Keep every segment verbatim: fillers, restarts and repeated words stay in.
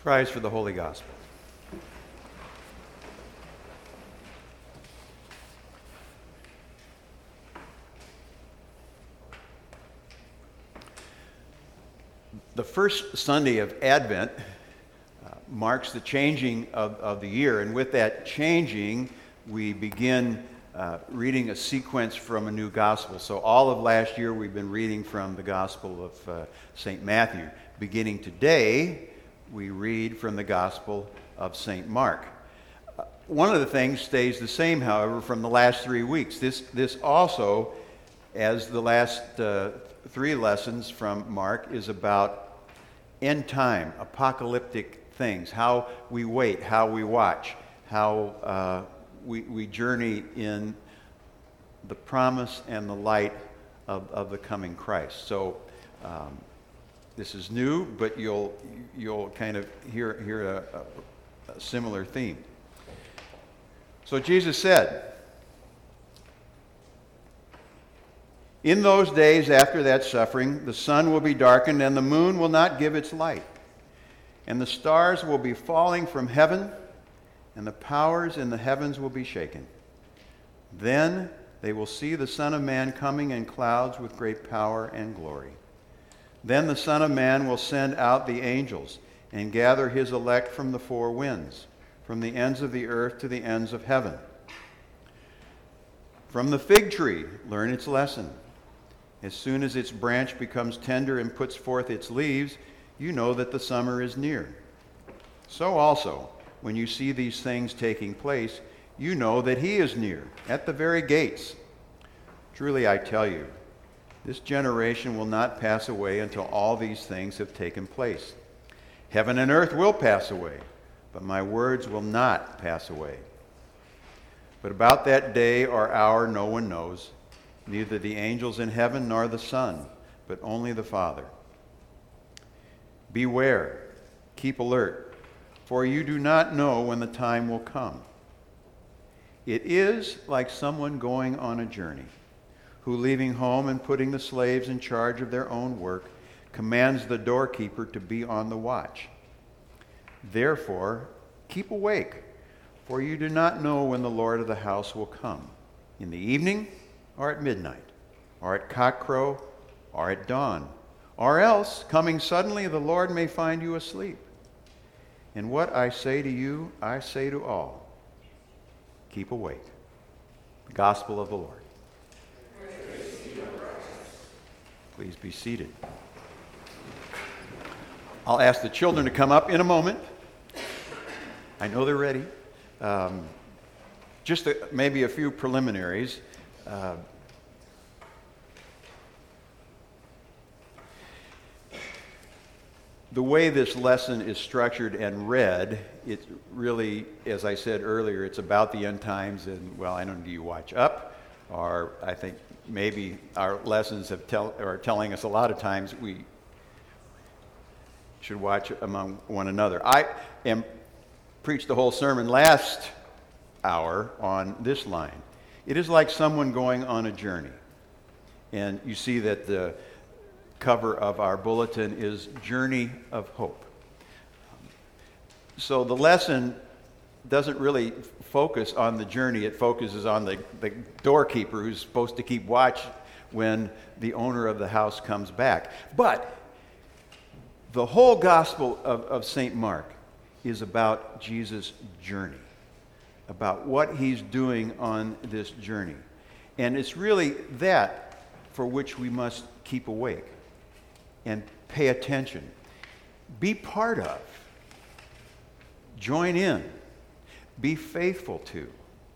Rise for the Holy Gospel. The first Sunday of Advent uh, marks the changing of, of the year, and with that changing, we begin uh, reading a sequence from a new gospel. So all of last year, we've been reading from the Gospel of uh, Saint Matthew. Beginning today, we read from the Gospel of Saint Mark. Uh, one of the things stays the same, however, from the last three weeks. This, this also, as the last uh, three lessons from Mark, is about end time, apocalyptic things, how we wait, how we watch, how uh, we, we journey in the promise and the light of, of the coming Christ. So um, this is new, but you'll you'll kind of hear, hear a, a, a similar theme. So Jesus said, "In those days after that suffering, the sun will be darkened and the moon will not give its light. And the stars will be falling from heaven and the powers in the heavens will be shaken. Then they will see the Son of Man coming in clouds with great power and glory. Then the Son of Man will send out the angels and gather his elect from the four winds, from the ends of the earth to the ends of heaven. From the fig tree, learn its lesson. As soon as its branch becomes tender and puts forth its leaves, you know that the summer is near. So also, when you see these things taking place, you know that he is near, at the very gates. Truly I tell you, this generation will not pass away until all these things have taken place. Heaven and earth will pass away, but my words will not pass away. But about that day or hour no one knows, neither the angels in heaven nor the Son, but only the Father. Beware, keep alert, for you do not know when the time will come. It is like someone going on a journey, who, leaving home and putting the slaves in charge of their own work, commands the doorkeeper to be on the watch. Therefore, keep awake, for you do not know when the Lord of the house will come, in the evening, or at midnight, or at cockcrow, or at dawn, or else, coming suddenly, the Lord may find you asleep. And what I say to you, I say to all, keep awake." The Gospel of the Lord. Please be seated. I'll ask the children to come up in a moment. I know they're ready. Um, just a, maybe a few preliminaries. Uh, the way this lesson is structured and read, it really, as I said earlier, it's about the end times. And, well, I don't know, do you watch up? Or I think maybe our lessons have tell, are telling us a lot of times we should watch among one another. I am preached the whole sermon last hour on this line. It is like someone going on a journey. And you see that the cover of our bulletin is Journey of Hope. So the lesson doesn't really focus on the journey. It focuses on the, the doorkeeper who's supposed to keep watch when the owner of the house comes back. But the whole Gospel of, of Saint Mark is about Jesus' journey, about what he's doing on this journey. And it's really that for which we must keep awake and pay attention. Be part of. Join in. Be faithful to.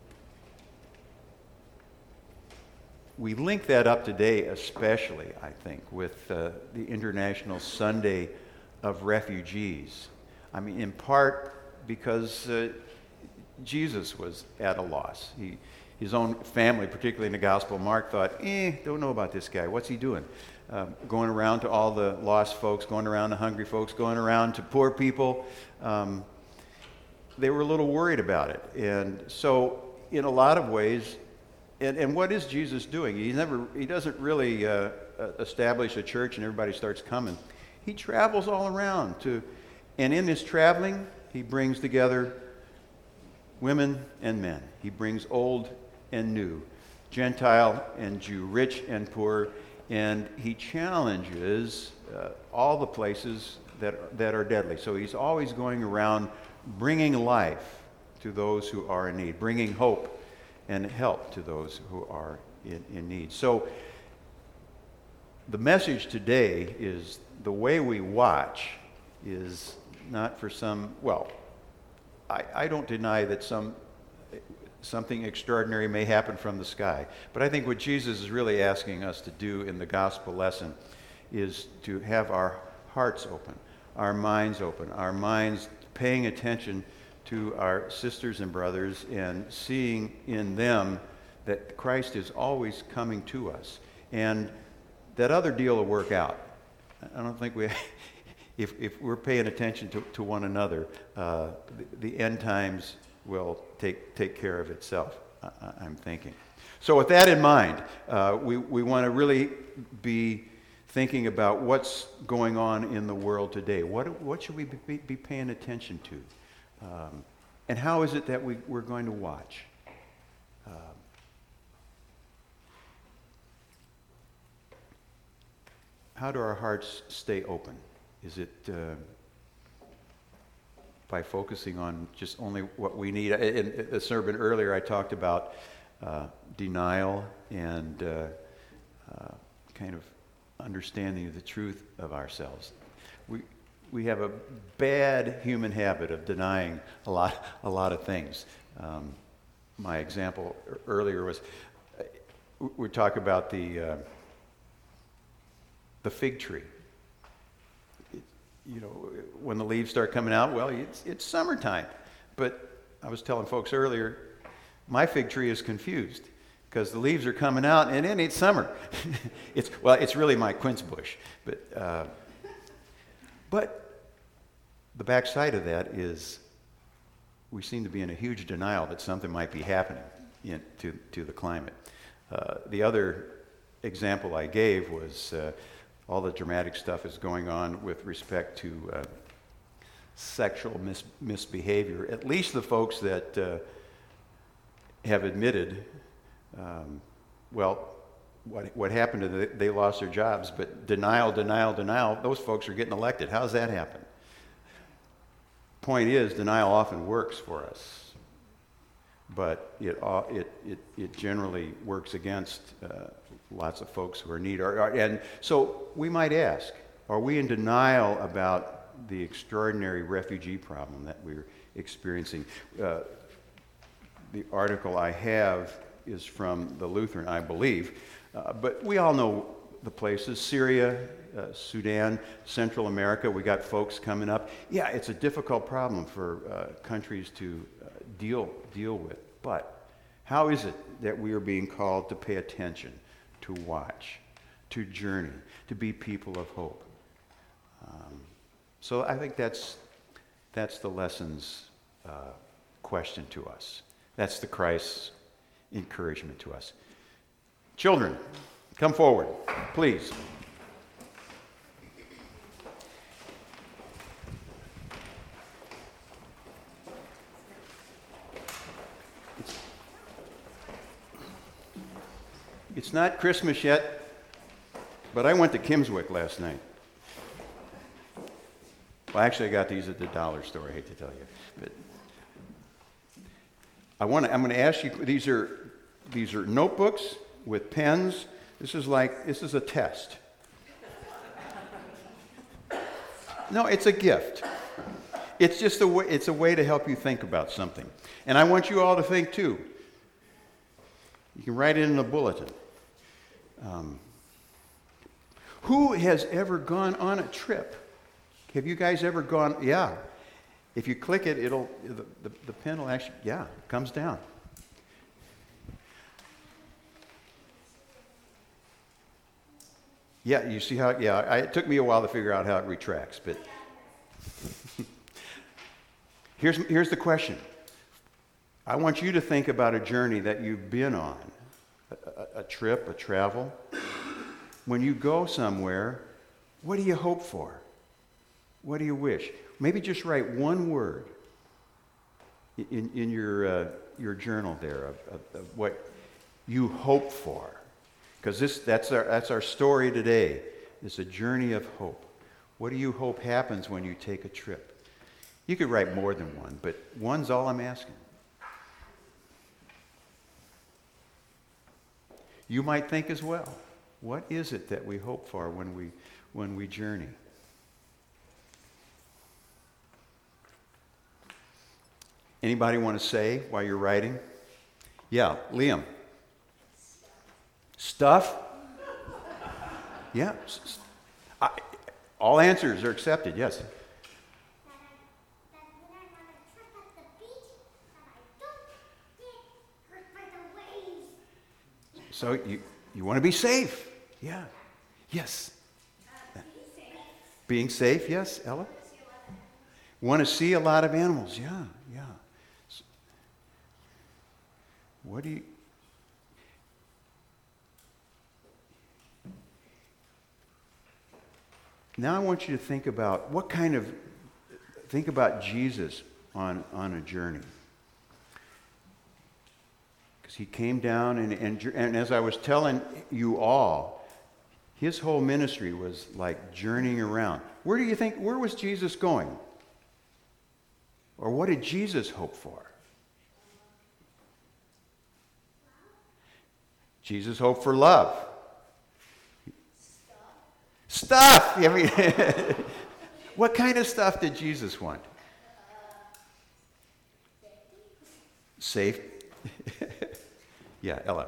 We link that up today especially, I think, with uh, the International Sunday of Refugees. I mean, in part because uh, Jesus was at a loss. He, his own family, particularly in the Gospel of Mark, thought, eh, don't know about this guy. What's he doing? Uh, going around to all the lost folks, going around to hungry folks, going around to poor people. Um, they were a little worried about it. And so, in a lot of ways, and, and what is Jesus doing? He never, he doesn't really uh, establish a church and everybody starts coming. He travels all around to And in this traveling, he brings together women and men. He brings old and new, Gentile and Jew, rich and poor, and he challenges uh, all the places that, that are deadly. So he's always going around bringing life to those who are in need, bringing hope and help to those who are in, in need. So the message today is the way we watch is not for some, well, I, I don't deny that some something extraordinary may happen from the sky. But I think what Jesus is really asking us to do in the gospel lesson is to have our hearts open, our minds open, our minds paying attention to our sisters and brothers and seeing in them that Christ is always coming to us. And that other deal will work out. I don't think we, if, if we're paying attention to, to one another, uh, the, the end times will take take care of itself, I, I'm thinking. So with that in mind, uh, we, we want to really be thinking about what's going on in the world today. What, what should we be, be paying attention to? Um, and how is it that we, we're going to watch? Um, how do our hearts stay open? Is it... Uh, by focusing on just only what we need. In the sermon earlier, I talked about uh, denial and uh, uh, kind of understanding the truth of ourselves. We we have a bad human habit of denying a lot a lot of things. Um, my example earlier was uh, we talk about the uh, the fig tree. You know, when the leaves start coming out, well, it's, it's summertime. But I was telling folks earlier, my fig tree is confused because the leaves are coming out and then it's summer. it's well, it's really my quince bush. But uh, but the backside of that is we seem to be in a huge denial that something might be happening in, to to the climate. Uh, the other example I gave was. Uh, All the dramatic stuff is going on with respect to uh, sexual mis- misbehavior. At least the folks that uh, have admitted, um, well, what what happened to them, they lost their jobs, but denial, denial, denial, those folks are getting elected. How does that happen? Point is, denial often works for us, but it it it, it generally works against uh, lots of folks who are in need. And so we might ask, are we in denial about the extraordinary refugee problem that we're experiencing? Uh, the article I have is from the Lutheran, I believe, uh, but we all know the places, Syria, uh, Sudan, Central America. We got folks coming up. Yeah, it's a difficult problem for uh, countries to uh, deal deal with, but how is it that we are being called to pay attention, to watch, to journey, to be people of hope? Um, so I think that's that's the lesson's uh, question to us. That's the Christ's encouragement to us. Children, come forward, please. It's not Christmas yet, but I went to Kimswick last night. Well, actually, I got these at the dollar store. I hate to tell you, but I want to. I'm going to ask you. These are these are notebooks with pens. This is like this is a test. No, it's a gift. It's just a way. It's a way to help you think about something, and I want you all to think too. You can write it in the bulletin. Um, who has ever gone on a trip? Have you guys ever gone? Yeah. If you click it, it'll the, the, the pen will actually, yeah, it comes down. Yeah, you see how, yeah, I, it took me a while to figure out how it retracts, but here's, here's the question. I want you to think about a journey that you've been on, a, a, a trip, a travel. When you go somewhere, what do you hope for? What do you wish? maybe just write one word in, in your, uh, your journal there of, of, of what you hope for. Because this that's our, that's our story today. It's a journey of hope. What do you hope happens when you take a trip? You could write more than one, but one's all I'm asking. You might think as well, what is it that we hope for when we when we journey? Anybody want to say while you're writing? Yeah, Liam. Stuff? Yeah. I, all answers are accepted, yes. So you, you want to be safe. Yeah. Yes. Uh, Being safe, yes, Ella? Want to see a lot of animals, yeah, yeah. So, what do you... Now I want you to think about what kind of... Think about Jesus on, on a journey. He came down, and, and, and as I was telling you all, his whole ministry was like journeying around. Where do you think, where was Jesus going? Or what did Jesus hope for? Jesus hoped for love. Stuff! Stuff! I mean, what kind of stuff did Jesus want? Safe. Yeah, Ella.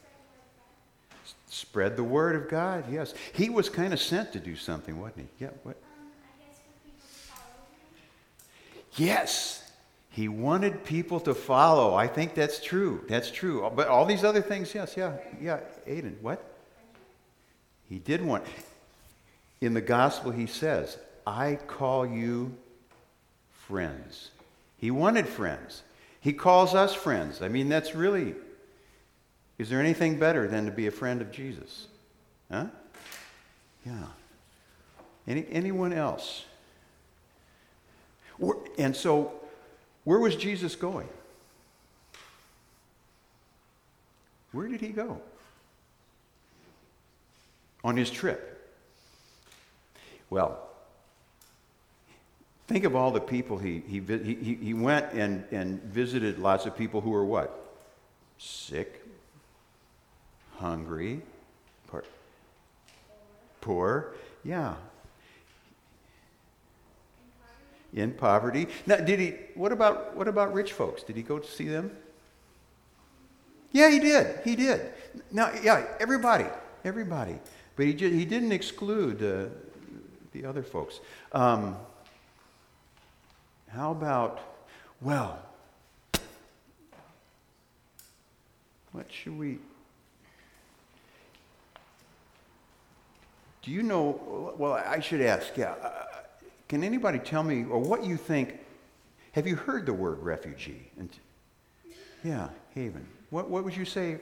Spread the word of God, yes. He was kind of sent to do something, wasn't he? Yeah, what? Um, I guess for people to follow him. Yes. He wanted people to follow. I think that's true. That's true. But all these other things, yes, yeah, yeah. Aiden, what? He did want. In the gospel, he says, I call you friends. He wanted friends. He calls us friends. I mean, that's really... Is there anything better than to be a friend of Jesus? Huh? Yeah. Any, anyone else? And so, where was Jesus going? Where did he go? On his trip. Well, think of all the people he he he, he went and, and visited lots of people who were what? Sick. Hungry, poor, poor, yeah, in poverty. Now, did he? What about what about rich folks? Did he go to see them? Yeah, he did. He did. Now, yeah, everybody, everybody. But he just, he didn't exclude uh, the other folks. Um, how about? Well, what should we? Do you know, well, I should ask, yeah, uh, can anybody tell me, or what you think, have you heard the word refugee? And, yeah, Haven. What, what would you say?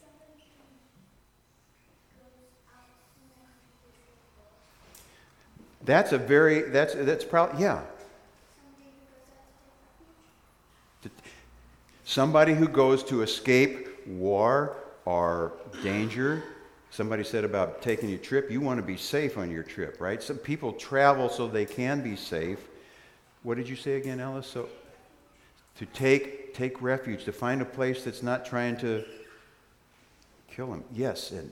That's a very, that's, that's probably, yeah. Somebody who goes to escape war or danger. Somebody said about taking your trip, you want to be safe on your trip, right? Some people travel so they can be safe. What did you say again, Ellis? So, to take take refuge, to find a place that's not trying to kill them. Yes, and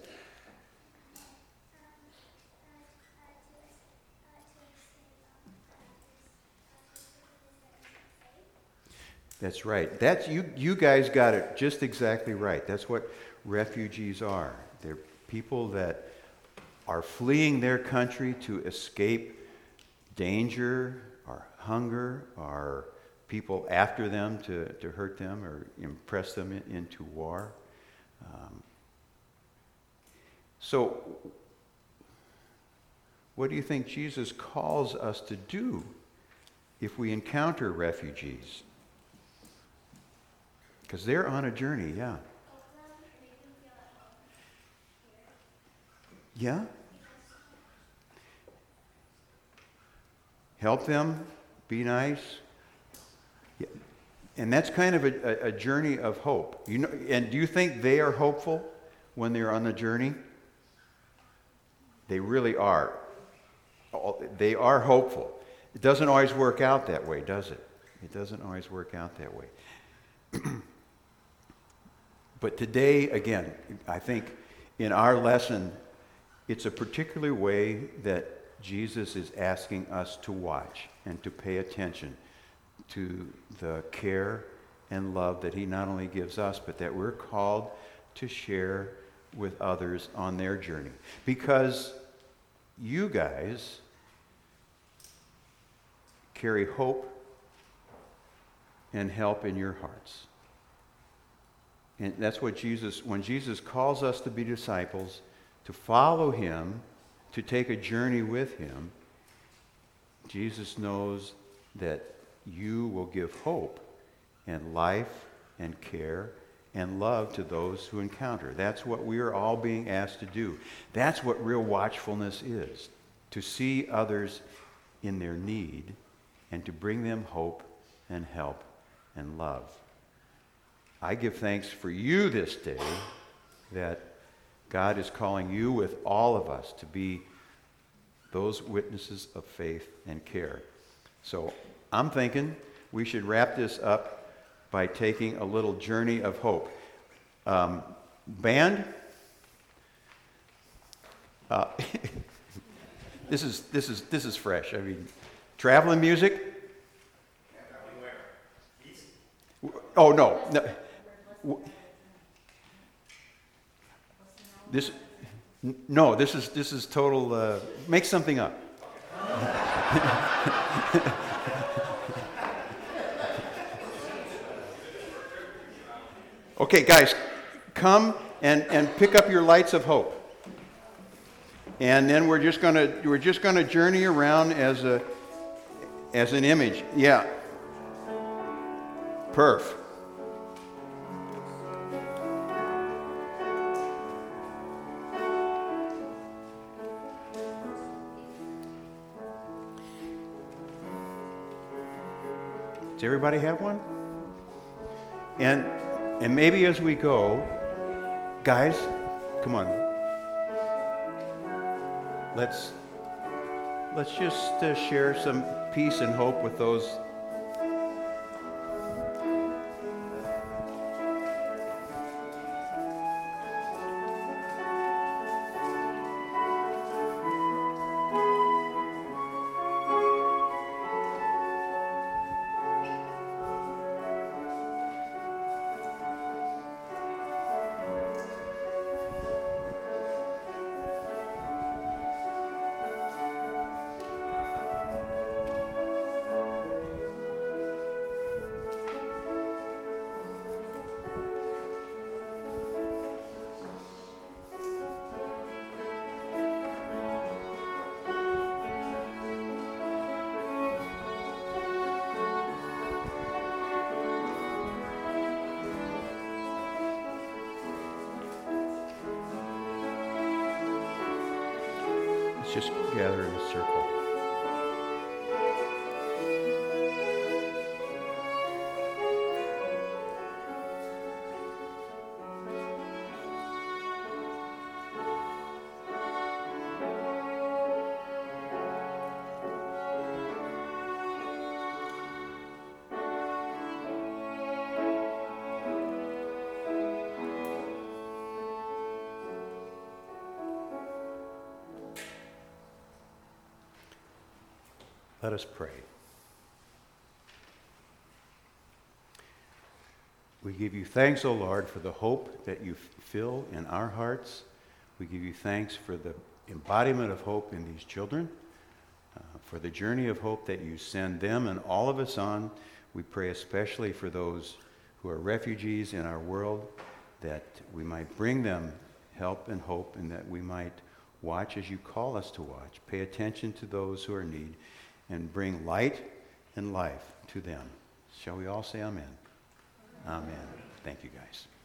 that's right. That's you. You guys got it just exactly right. That's what refugees are. They're people that are fleeing their country to escape danger or hunger or people after them to, to hurt them or impress them in, into war. Um, so, what do you think Jesus calls us to do if we encounter refugees? Because they're on a journey, yeah. Yeah? Help them be nice. Yeah. And that's kind of a, a, a journey of hope. You know, and do you think they are hopeful when they're on the journey? They really are. They are hopeful. It doesn't always work out that way, does it? It doesn't always work out that way. But today, again, I think in our lesson, it's a particular way that Jesus is asking us to watch and to pay attention to the care and love that he not only gives us, but that we're called to share with others on their journey. Because you guys carry hope and help in your hearts. And that's what Jesus, when Jesus calls us to be disciples, to follow him, to take a journey with him, Jesus knows that you will give hope and life and care and love to those who encounter. That's what we are all being asked to do. That's what real watchfulness is, to see others in their need and to bring them hope and help and love. I give thanks for you this day that God is calling you with all of us to be those witnesses of faith and care. So I'm thinking we should wrap this up by taking a little journey of hope. Um, band, uh, this is this is this is fresh. I mean, traveling music. Oh no, no. This, no, this is this is total. Uh, make something up. Okay, guys, come and, and pick up your lights of hope, and then we're just gonna we're just gonna journey around as a as an image. Yeah. Perf. Does everybody have one? And and maybe as we go, guys, come on. Let's let's just uh, share some peace and hope with those. Just gather in a circle. Let us pray. We give you thanks, O Lord, for the hope that you fill in our hearts. We give you thanks for the embodiment of hope in these children, uh, for the journey of hope that you send them and all of us on. We pray especially for those who are refugees in our world, that we might bring them help and hope, and that we might watch as you call us to watch, pay attention to those who are in need, and bring light and life to them. Shall we all say amen? Amen. Thank you, guys.